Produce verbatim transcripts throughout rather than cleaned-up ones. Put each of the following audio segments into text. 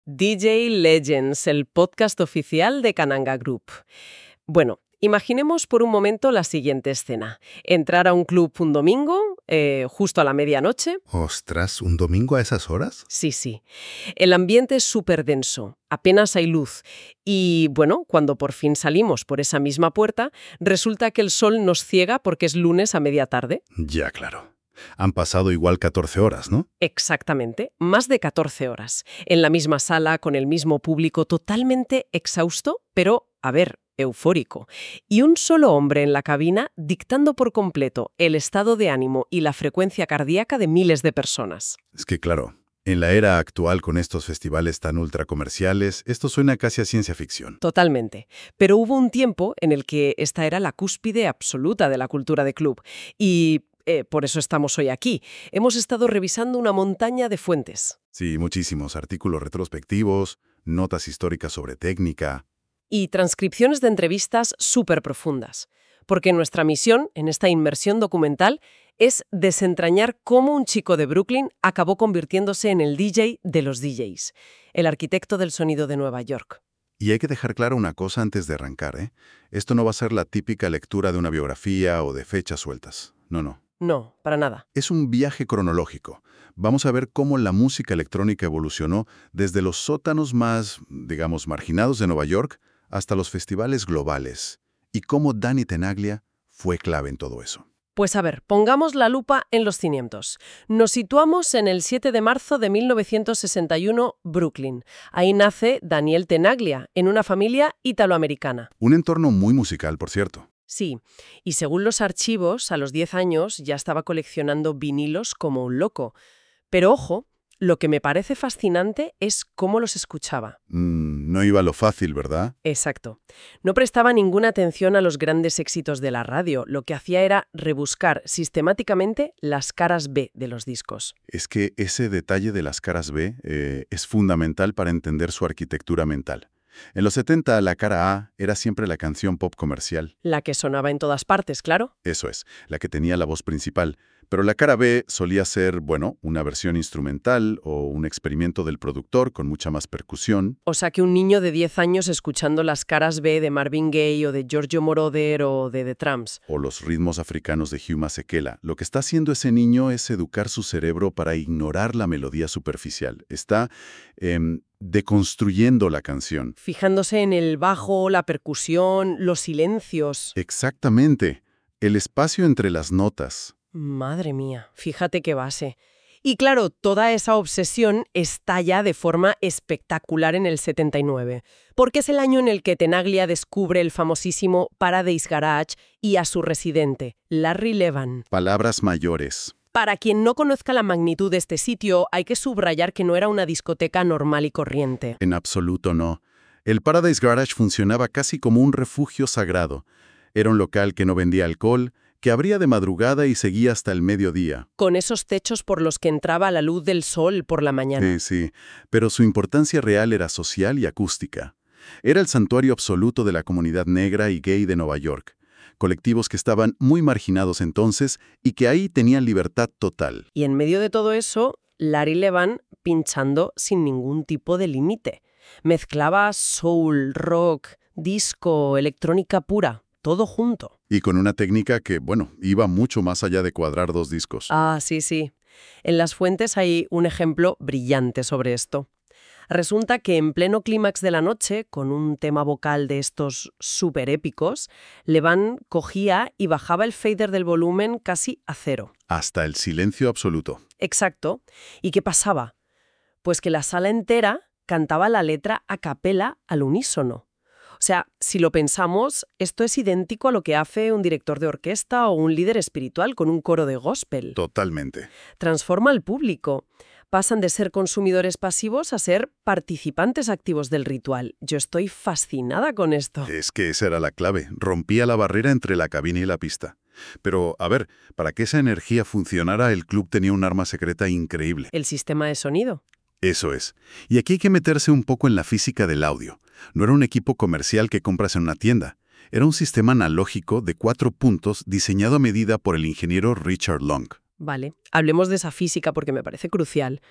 D J Legends, el podcast oficial de Kananga Group. Bueno, imaginemos por un momento la siguiente escena. Entrar a un club un domingo, eh, justo a la medianoche. Ostras, ¿un domingo a esas horas? Sí, sí. El ambiente es súper denso, apenas hay luz. Y, bueno, cuando por fin salimos por esa misma puerta, resulta que el sol nos ciega porque es lunes a media tarde. Ya, claro. Han pasado igual catorce horas, ¿no? Exactamente, más de catorce horas, en la misma sala, con el mismo público, totalmente exhausto, pero, a ver, eufórico. Y un solo hombre en la cabina dictando por completo el estado de ánimo y la frecuencia cardíaca de miles de personas. Es que, claro, en la era actual con estos festivales tan ultracomerciales, esto suena casi a ciencia ficción. Totalmente. Pero hubo un tiempo en el que esta era la cúspide absoluta de la cultura de club. Y Eh, por eso estamos hoy aquí. Hemos estado revisando una montaña de fuentes. Sí, muchísimos artículos retrospectivos, notas históricas sobre técnica. Y transcripciones de entrevistas súper profundas. Porque nuestra misión en esta inmersión documental es desentrañar cómo un chico de Brooklyn acabó convirtiéndose en el D J de los D Js, el arquitecto del sonido de Nueva York. Y hay que dejar claro una cosa antes de arrancar, ¿eh? Esto no va a ser la típica lectura de una biografía o de fechas sueltas. No, no. No, para nada. Es un viaje cronológico. Vamos a ver cómo la música electrónica evolucionó desde los sótanos más, digamos, marginados de Nueva York hasta los festivales globales, y cómo Danny Tenaglia fue clave en todo eso. Pues a ver, pongamos la lupa en los cimientos. Nos situamos en el siete de marzo de mil novecientos sesenta y uno, Brooklyn. Ahí nace Daniel Tenaglia, en una familia italoamericana. Un entorno muy musical, por cierto. Sí, y según los archivos, a los diez años ya estaba coleccionando vinilos como un loco. Pero ojo, lo que me parece fascinante es cómo los escuchaba. Mm, no iba a lo fácil, ¿verdad? Exacto. No prestaba ninguna atención a los grandes éxitos de la radio. Lo que hacía era rebuscar sistemáticamente las caras B de los discos. Es que ese detalle de las caras B eh, es fundamental para entender su arquitectura mental. En los setenta, la cara A era siempre la canción pop comercial. La que sonaba en todas partes, claro. Eso es, la que tenía la voz principal. Pero la cara B solía ser, bueno, una versión instrumental o un experimento del productor con mucha más percusión. O sea que un niño de diez años escuchando las caras B de Marvin Gaye o de Giorgio Moroder o de The Tramps. O los ritmos africanos de Hugh Masekela. Lo que está haciendo ese niño es educar su cerebro para ignorar la melodía superficial. Está eh, deconstruyendo la canción. Fijándose en el bajo, la percusión, los silencios. Exactamente. El espacio entre las notas. Madre mía, fíjate qué base. Y claro, toda esa obsesión estalla de forma espectacular en el setenta y nueve, porque es el año en el que Tenaglia descubre el famosísimo Paradise Garage y a su residente, Larry Levan. Palabras mayores. Para quien no conozca la magnitud de este sitio, hay que subrayar que no era una discoteca normal y corriente. En absoluto no. El Paradise Garage funcionaba casi como un refugio sagrado. Era un local que no vendía alcohol, que abría de madrugada y seguía hasta el mediodía. Con esos techos por los que entraba la luz del sol por la mañana. Sí, sí, pero su importancia real era social y acústica. Era el santuario absoluto de la comunidad negra y gay de Nueva York, colectivos que estaban muy marginados entonces y que ahí tenían libertad total. Y en medio de todo eso, Larry Levan pinchando sin ningún tipo de límite. Mezclaba soul, rock, disco, electrónica pura. Todo junto. Y con una técnica que, bueno, iba mucho más allá de cuadrar dos discos. Ah, sí, sí. En las fuentes hay un ejemplo brillante sobre esto. Resulta que en pleno clímax de la noche, con un tema vocal de estos súper épicos, Levan cogía y bajaba el fader del volumen casi a cero. Hasta el silencio absoluto. Exacto. ¿Y qué pasaba? Pues que la sala entera cantaba la letra a capela al unísono. O sea, si lo pensamos, esto es idéntico a lo que hace un director de orquesta o un líder espiritual con un coro de gospel. Totalmente. Transforma al público. Pasan de ser consumidores pasivos a ser participantes activos del ritual. Yo estoy fascinada con esto. Es que esa era la clave. Rompía la barrera entre la cabina y la pista. Pero, a ver, para que esa energía funcionara, el club tenía un arma secreta increíble. El sistema de sonido. Eso es. Y aquí hay que meterse un poco en la física del audio. No era un equipo comercial que compras en una tienda. Era un sistema analógico de cuatro puntos diseñado a medida por el ingeniero Richard Long. Vale, hablemos de esa física porque me parece crucial.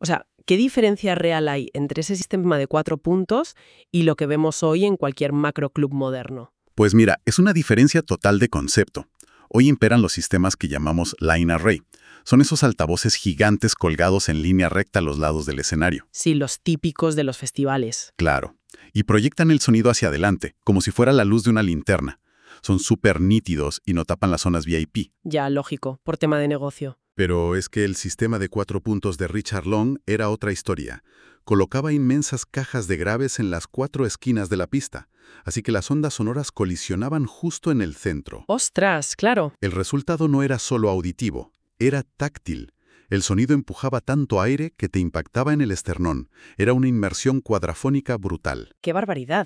O sea, ¿qué diferencia real hay entre ese sistema de cuatro puntos y lo que vemos hoy en cualquier macroclub moderno? Pues mira, es una diferencia total de concepto. Hoy imperan los sistemas que llamamos line array. Son esos altavoces gigantes colgados en línea recta a los lados del escenario. Sí, los típicos de los festivales. Claro. Y proyectan el sonido hacia adelante, como si fuera la luz de una linterna. Son súper nítidos y no tapan las zonas V I P. Ya, lógico, por tema de negocio. Pero es que el sistema de cuatro puntos de Richard Long era otra historia. Colocaba inmensas cajas de graves en las cuatro esquinas de la pista, así que las ondas sonoras colisionaban justo en el centro. ¡Ostras, claro! El resultado no era solo auditivo, era táctil. El sonido empujaba tanto aire que te impactaba en el esternón. Era una inmersión cuadrafónica brutal. ¡Qué barbaridad!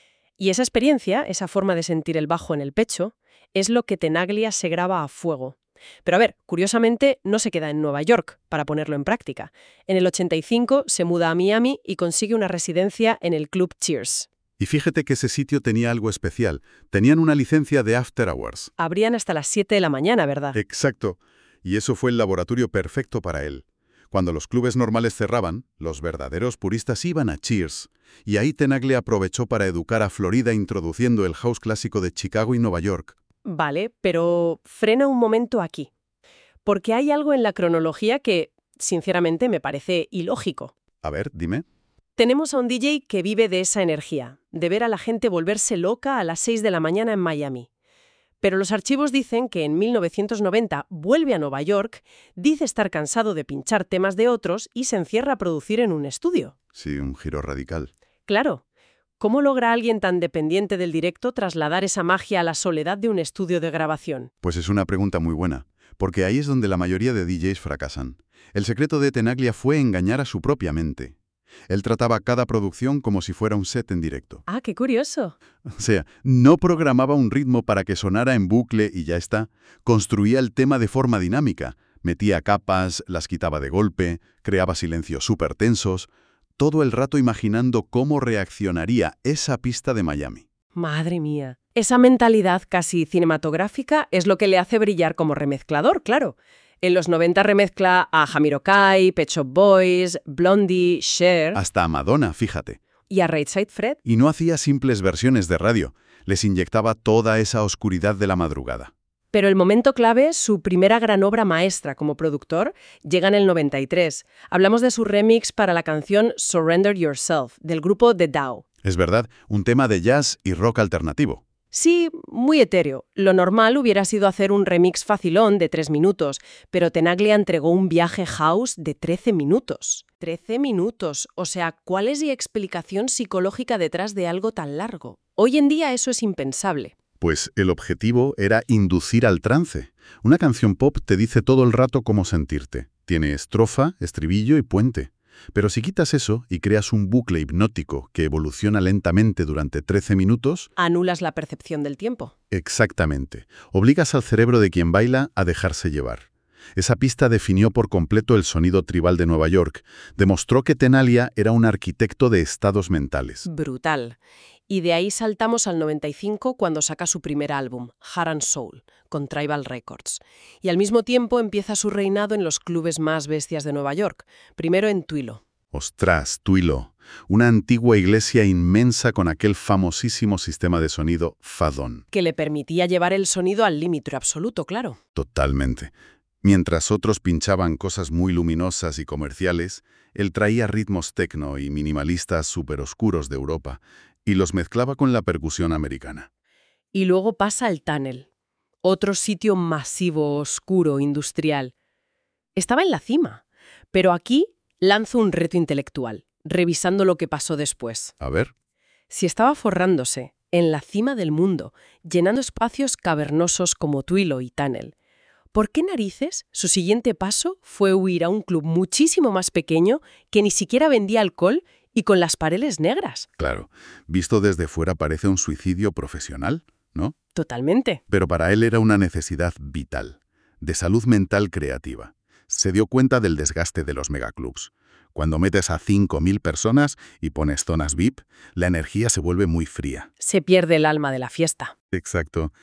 Y esa experiencia, esa forma de sentir el bajo en el pecho, es lo que Tenaglia se graba a fuego. Pero a ver, curiosamente no se queda en Nueva York para ponerlo en práctica. En el ochenta y cinco se muda a Miami y consigue una residencia en el Club Cheers. Y fíjate que ese sitio tenía algo especial. Tenían una licencia de After Hours. Abrían hasta las siete de la mañana, ¿verdad? Exacto. Y eso fue el laboratorio perfecto para él. Cuando los clubes normales cerraban, los verdaderos puristas iban a Cheers. Y ahí Tenaglia aprovechó para educar a Florida introduciendo el house clásico de Chicago y Nueva York. Vale, pero frena un momento aquí. Porque hay algo en la cronología que, sinceramente, me parece ilógico. A ver, dime. Tenemos a un D J que vive de esa energía, de ver a la gente volverse loca a las seis de la mañana en Miami. Pero los archivos dicen que en mil novecientos noventa vuelve a Nueva York, dice estar cansado de pinchar temas de otros y se encierra a producir en un estudio. Sí, un giro radical. Claro. ¿Cómo logra alguien tan dependiente del directo trasladar esa magia a la soledad de un estudio de grabación? Pues es una pregunta muy buena, porque ahí es donde la mayoría de D Js fracasan. El secreto de Tenaglia fue engañar a su propia mente. Él trataba cada producción como si fuera un set en directo. Ah, qué curioso. O sea, no programaba un ritmo para que sonara en bucle y ya está. Construía el tema de forma dinámica. Metía capas, las quitaba de golpe, creaba silencios súper tensos, todo el rato imaginando cómo reaccionaría esa pista de Miami. Madre mía. Esa mentalidad casi cinematográfica es lo que le hace brillar como remezclador, claro. En los noventa remezcla a Jamiroquai, Pet Shop Boys, Blondie, Cher... Hasta a Madonna, fíjate. ¿Y a Right Said Fred? Y no hacía simples versiones de radio. Les inyectaba toda esa oscuridad de la madrugada. Pero el momento clave, su primera gran obra maestra como productor, llega en el noventa y tres. Hablamos de su remix para la canción Surrender Yourself, del grupo The Dao. Es verdad, un tema de jazz y rock alternativo. Sí, muy etéreo. Lo normal hubiera sido hacer un remix facilón de tres minutos, pero Tenaglia entregó un viaje house de trece minutos. trece minutos. O sea, ¿cuál es la explicación psicológica detrás de algo tan largo? Hoy en día eso es impensable. Pues el objetivo era inducir al trance. Una canción pop te dice todo el rato cómo sentirte. Tiene estrofa, estribillo y puente. Pero si quitas eso y creas un bucle hipnótico que evoluciona lentamente durante trece minutos... Anulas la percepción del tiempo. Exactamente. Obligas al cerebro de quien baila a dejarse llevar. Esa pista definió por completo el sonido tribal de Nueva York. Demostró que Tenaglia era un arquitecto de estados mentales. Brutal. Y de ahí saltamos al noventa y cinco cuando saca su primer álbum, Heart and Soul, con Tribal Records. Y al mismo tiempo empieza su reinado en los clubes más bestias de Nueva York, primero en Twilo. Ostras, Twilo, una antigua iglesia inmensa con aquel famosísimo sistema de sonido Fadon. Que le permitía llevar el sonido al límite absoluto, claro. Totalmente. Mientras otros pinchaban cosas muy luminosas y comerciales, él traía ritmos techno y minimalistas súper oscuros de Europa y los mezclaba con la percusión americana. Y luego pasa al Tunnel, otro sitio masivo, oscuro, industrial. Estaba en la cima, pero aquí lanzo un reto intelectual, revisando lo que pasó después. A ver. Si estaba forrándose en la cima del mundo, llenando espacios cavernosos como Twilo y Tunnel, ¿por qué narices su siguiente paso fue huir a un club muchísimo más pequeño que ni siquiera vendía alcohol y con las paredes negras? Claro, visto desde fuera parece un suicidio profesional, ¿no? Totalmente. Pero para él era una necesidad vital, de salud mental creativa. Se dio cuenta del desgaste de los megaclubs. Cuando metes a cinco mil personas y pones zonas V I P, la energía se vuelve muy fría. Se pierde el alma de la fiesta. Exacto.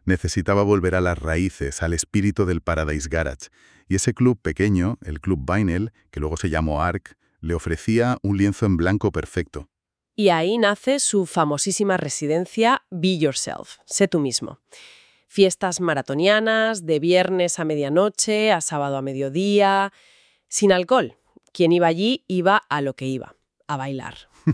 Necesitaba volver a las raíces, al espíritu del Paradise Garage. Y ese club pequeño, el Club Vinyl, que luego se llamó Arc, le ofrecía un lienzo en blanco perfecto. Y ahí nace su famosísima residencia Be Yourself, sé tú mismo. Fiestas maratonianas, de viernes a medianoche, a sábado a mediodía, sin alcohol. Quien iba allí iba a lo que iba, a bailar.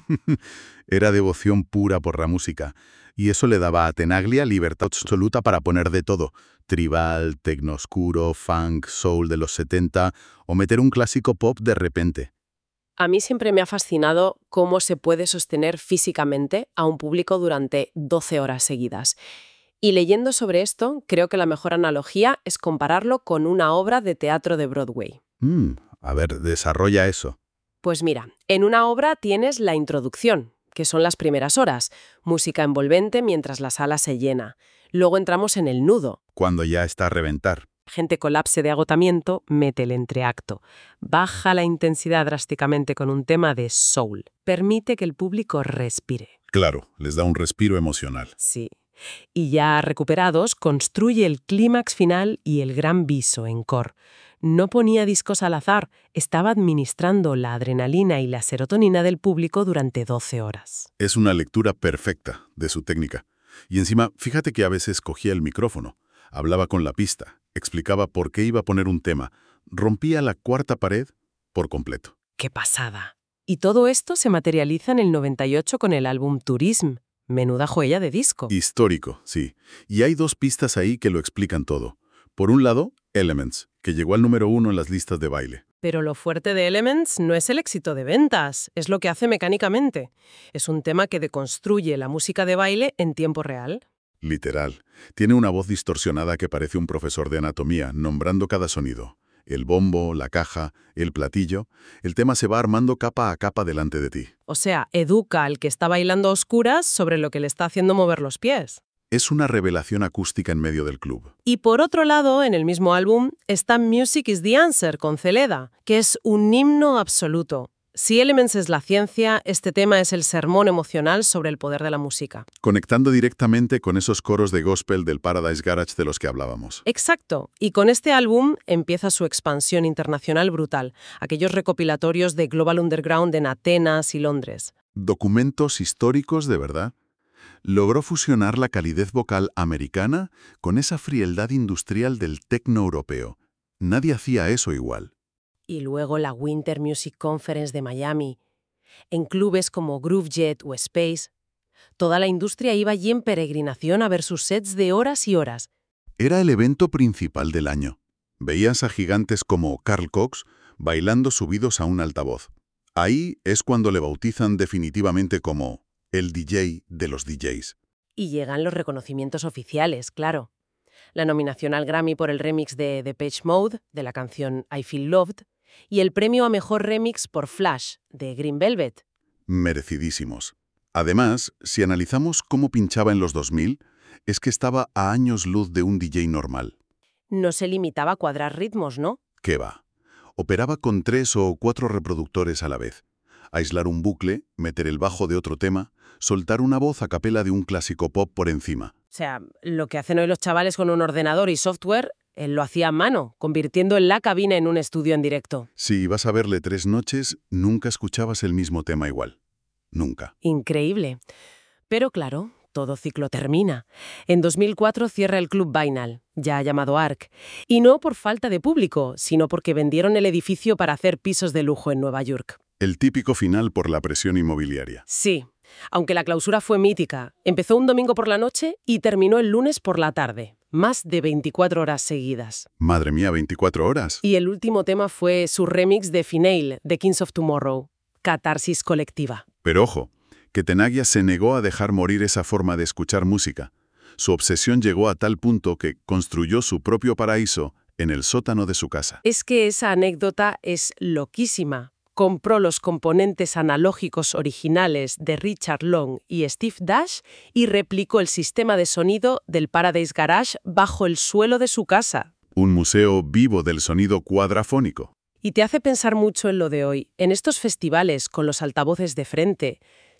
Era devoción pura por la música, y eso le daba a Tenaglia libertad absoluta para poner de todo: tribal, tecno oscuro, funk, soul de los setenta, o meter un clásico pop de repente. A mí siempre me ha fascinado cómo se puede sostener físicamente a un público durante doce horas seguidas. Y leyendo sobre esto, creo que la mejor analogía es compararlo con una obra de teatro de Broadway. Mm, a ver, desarrolla eso. Pues mira, en una obra tienes la introducción, que son las primeras horas, música envolvente mientras la sala se llena. Luego entramos en el nudo. Cuando ya está a reventar. Gente colapse de agotamiento, mete el entreacto. Baja la intensidad drásticamente con un tema de soul. Permite que el público respire. Claro, les da un respiro emocional. Sí. Y ya recuperados, construye el clímax final y el gran viso en core. No ponía discos al azar, estaba administrando la adrenalina y la serotonina del público durante doce horas. Es una lectura perfecta de su técnica. Y encima, fíjate que a veces cogía el micrófono, hablaba con la pista, explicaba por qué iba a poner un tema, rompía la cuarta pared por completo. ¡Qué pasada! Y todo esto se materializa en el noventa y ocho con el álbum Tourism. Menuda joya de disco. Histórico, sí. Y hay dos pistas ahí que lo explican todo. Por un lado, Elements, que llegó al número uno en las listas de baile. Pero lo fuerte de Elements no es el éxito de ventas, es lo que hace mecánicamente. Es un tema que deconstruye la música de baile en tiempo real. Literal. Tiene una voz distorsionada que parece un profesor de anatomía, nombrando cada sonido. El bombo, la caja, el platillo. El tema se va armando capa a capa delante de ti. O sea, educa al que está bailando a oscuras sobre lo que le está haciendo mover los pies. Es una revelación acústica en medio del club. Y por otro lado, en el mismo álbum, está Music is the Answer con Celeda, que es un himno absoluto. Si Elements es la ciencia, este tema es el sermón emocional sobre el poder de la música. Conectando directamente con esos coros de gospel del Paradise Garage de los que hablábamos. Exacto. Y con este álbum empieza su expansión internacional brutal, aquellos recopilatorios de Global Underground en Atenas y Londres. Documentos históricos de verdad. Logró fusionar la calidez vocal americana con esa frialdad industrial del tecno europeo. Nadie hacía eso igual. Y luego la Winter Music Conference de Miami. En clubes como Groovejet o Space, toda la industria iba allí en peregrinación a ver sus sets de horas y horas. Era el evento principal del año. Veías a gigantes como Carl Cox bailando subidos a un altavoz. Ahí es cuando le bautizan definitivamente como el D J de los D Js. Y llegan los reconocimientos oficiales, claro. La nominación al Grammy por el remix de Depeche Mode, de la canción I Feel Loved, y el premio a Mejor Remix por Flash, de Green Velvet. Merecidísimos. Además, si analizamos cómo pinchaba en los dos mil, es que estaba a años luz de un D J normal. No se limitaba a cuadrar ritmos, ¿no? ¿Qué va? Operaba con tres o cuatro reproductores a la vez. Aislar un bucle, meter el bajo de otro tema, soltar una voz a capela de un clásico pop por encima. O sea, lo que hacen hoy los chavales con un ordenador y software, él lo hacía a mano, convirtiendo la cabina en un estudio en directo. Si ibas a verle tres noches, nunca escuchabas el mismo tema igual. Nunca. Increíble. Pero claro, todo ciclo termina. En dos mil cuatro cierra el Club Vinyl, ya llamado Arc. Y no por falta de público, sino porque vendieron el edificio para hacer pisos de lujo en Nueva York. El típico final por la presión inmobiliaria. Sí, aunque la clausura fue mítica. Empezó un domingo por la noche y terminó el lunes por la tarde. Más de veinticuatro horas seguidas. Madre mía, ¿veinticuatro horas? Y el último tema fue su remix de Finale, de Kings of Tomorrow. Catarsis colectiva. Pero ojo, que Tenaglia se negó a dejar morir esa forma de escuchar música. Su obsesión llegó a tal punto que construyó su propio paraíso en el sótano de su casa. Es que esa anécdota es loquísima. Compró los componentes analógicos originales de Richard Long y Steve Dash y replicó el sistema de sonido del Paradise Garage bajo el suelo de su casa. Un museo vivo del sonido cuadrafónico. Y te hace pensar mucho en lo de hoy. En estos festivales, con los altavoces de frente,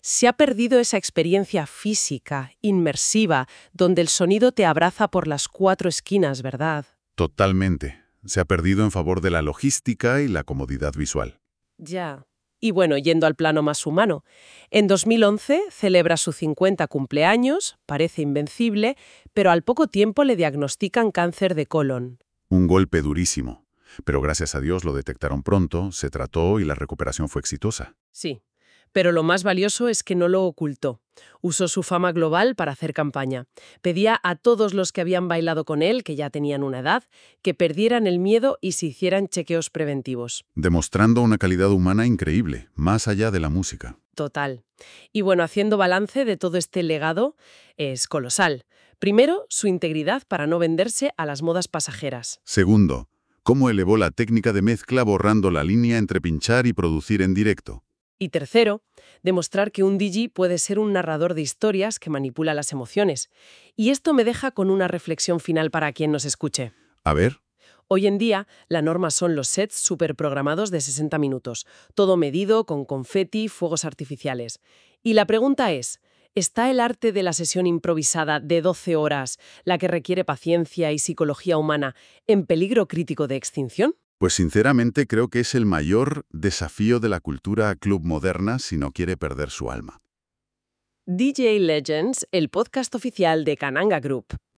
Se ha perdido esa experiencia física, inmersiva, donde el sonido te abraza por las cuatro esquinas, ¿verdad? Totalmente. Se ha perdido en favor de la logística y la comodidad visual. Ya. Y bueno, yendo al plano más humano, en dos mil once celebra su cincuenta cumpleaños, parece invencible, pero al poco tiempo le diagnostican cáncer de colon. Un golpe durísimo. Pero gracias a Dios lo detectaron pronto, se trató y la recuperación fue exitosa. Sí, pero lo más valioso es que no lo ocultó. Usó su fama global para hacer campaña. Pedía a todos los que habían bailado con él, que ya tenían una edad, que perdieran el miedo y se hicieran chequeos preventivos. Demostrando una calidad humana increíble, más allá de la música. Total. Y bueno, haciendo balance de todo este legado, es colosal. Primero, su integridad para no venderse a las modas pasajeras. Segundo, cómo elevó la técnica de mezcla borrando la línea entre pinchar y producir en directo. Y tercero, demostrar que un D J puede ser un narrador de historias que manipula las emociones. Y esto me deja con una reflexión final para quien nos escuche. A ver, Hoy en día, la norma son los sets superprogramados de sesenta minutos, todo medido con confeti, fuegos artificiales. Y la pregunta es, ¿está el arte de la sesión improvisada de doce horas, la que requiere paciencia y psicología humana, en peligro crítico de extinción? pues sinceramente creo que es el mayor desafío de la cultura club moderna si no quiere perder su alma. D J Legends, el podcast oficial de Kananga Group.